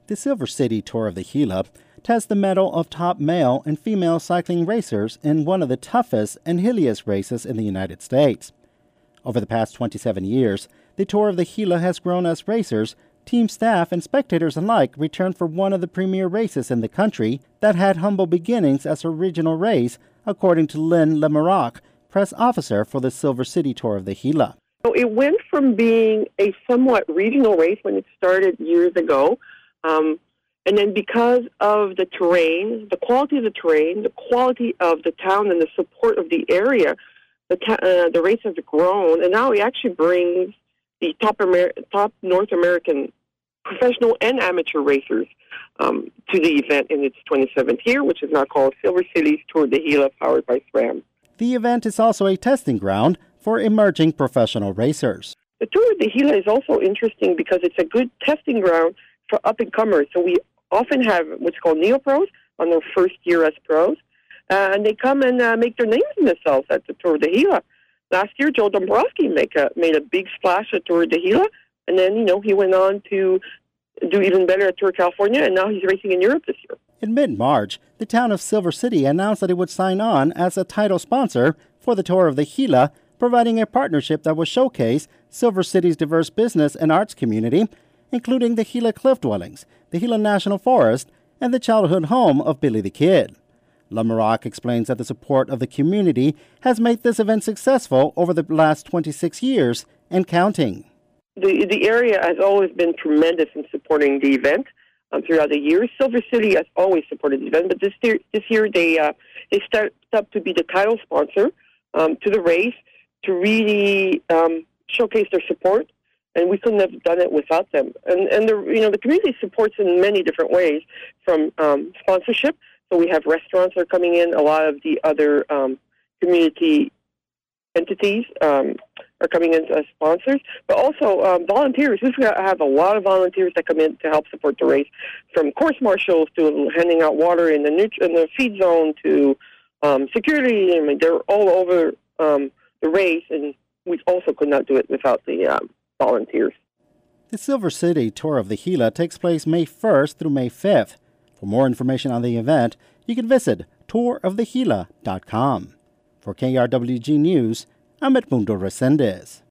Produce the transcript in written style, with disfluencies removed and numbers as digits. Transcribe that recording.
The Silver City Tour of the Gila tests the mettle of top male and female cycling racers in one of the toughest and hilliest races in the United States. Over the past 27 years, the Tour of the Gila has grown as racers, team staff, and spectators alike return for one of the premier races in the country that had humble beginnings as a regional race, according to Lynn Lemarque, press officer for the Silver City Tour of the Gila. So it went from being a somewhat regional race when it started years ago, and then because of the terrain, the quality of the terrain, the quality of the town, and the support of the area, the race has grown, and now it actually brings the top North American professional and amateur racers to the event in its 27th year, which is now called Silver City's Tour of the Gila, powered by SRAM. The event is also a testing ground for emerging professional racers. The Tour of the Gila is also interesting because it's a good testing ground for up-and-comers. So we often have what's called neo-pros on their first year as pros, and they come and make their names themselves at the Tour of the Gila. Last year, Joe Dombrowski made a big splash at Tour of the Gila, and then, he went on to do even better at Tour of California, and now he's racing in Europe this year. In mid-March, the town of Silver City announced that it would sign on as a title sponsor for the Tour of the Gila, providing a partnership that would showcase Silver City's diverse business and arts community, including the Gila Cliff Dwellings, the Gila National Forest, and the childhood home of Billy the Kid. Lemarque explains that the support of the community has made this event successful over the last 26 years and counting. The area has always been tremendous in supporting the event throughout the years. Silver City has always supported the event, but this year they stepped up to be the title sponsor to the race to really showcase their support, and we couldn't have done it without them. And the community supports in many different ways, from sponsorship. So we have restaurants that are coming in. A lot of the other community entities are coming in as sponsors, but also volunteers. We've have a lot of volunteers that come in to help support the race, from course marshals to handing out water in the feed zone to security. I mean, they're all over the race, and we also could not do it without the volunteers. The Silver City Tour of the Gila takes place May 1st through May 5th. For more information on the event, you can visit tourofthegila.com. For KRWG News, I'm Edmundo Resendez.